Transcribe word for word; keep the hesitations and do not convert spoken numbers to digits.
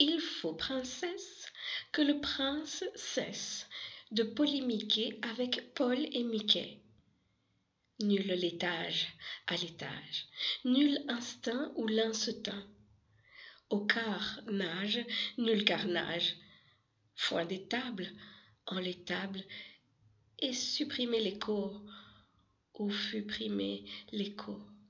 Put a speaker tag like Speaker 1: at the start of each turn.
Speaker 1: Il faut, princesse, que le prince cesse de polémiquer avec Paul et Mickey. Nul laitage à l'étage, nul instinct où l'un se teint. Au quart nage, nul carnage, foin des tables, en les tables, et supprimer l'écho où fut primé l'écho.